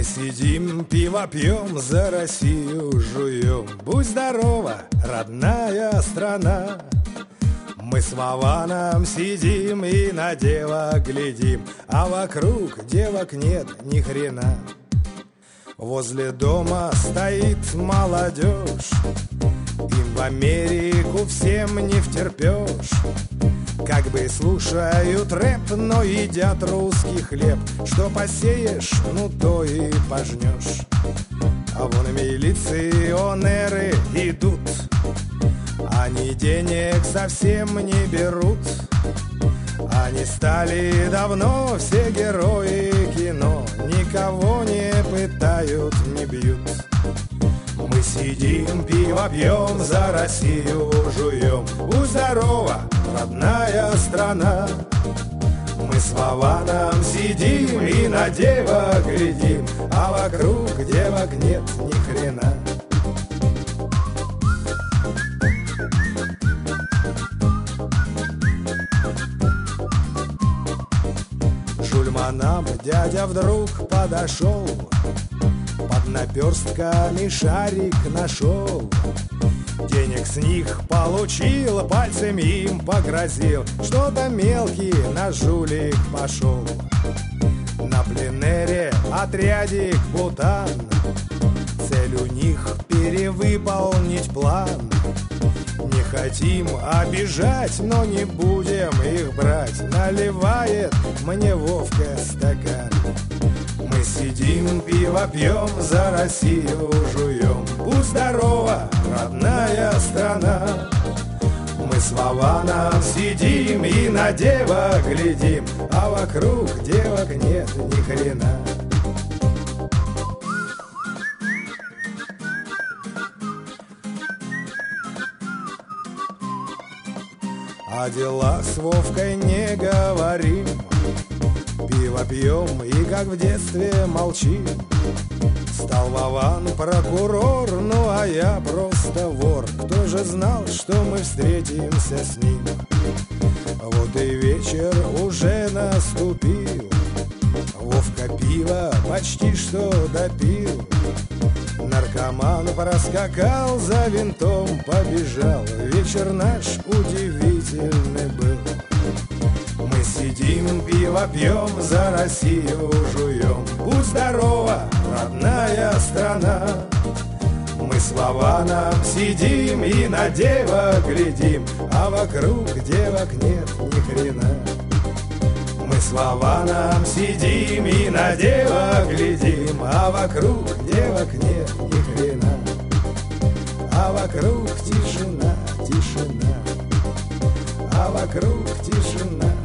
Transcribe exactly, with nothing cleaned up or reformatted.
Мы сидим, пиво пьем, за Россию жуем. Будь здорова, родная страна. Мы с Вованом сидим и на девок глядим, а вокруг девок нет ни хрена. Возле дома стоит молодежь, им в Америку всем не втерпешь. Как бы слушают рэп, но едят русский хлеб. Что посеешь, ну то и пожнешь. А вон милиционеры идут, они денег совсем не берут. Они стали давно все герои кино, никого не пытают, не бьют. Мы сидим, пиво пьем, за Россию жуем. Будь здорова, родная страна. Мы с Вованом сидим и на девок глядим, а вокруг девок нет ни хрена. Жульманам дядя вдруг подошел, под наперстками шарик нашел. Денег с них получил, пальцем им погрозил. Что-то мелкий на жулик пошел. На пленэре отрядик Бутан, цель у них перевыполнить план. Не хотим обижать, но не будем их брать. Наливает мне Вовка стакан. Мы сидим, пиво пьем, за Россию жуем. Будь здорова, родная страна. Мы с Вованом сидим и на девок глядим, а вокруг девок нет ни хрена. О делах с Вовкой не говорим, пиво пьем и как в детстве молчим. Стал Вован прокурор, ну а я просто вор. Кто же знал, что мы встретимся с ним? Вот и вечер уже наступил, Вовка пиво почти что допил. Наркоман проскакал, за винтом побежал. Вечер наш удивительный был. Мы сидим, пиво пьем, за Россию жуем. Будь здорова, родная страна. Мы с Вованом сидим и на девок глядим, а вокруг девок нет ни хрена. Мы с Вованом сидим и на девок глядим, а вокруг девок нет ни хрена. А вокруг тишина, тишина, а вокруг тишина.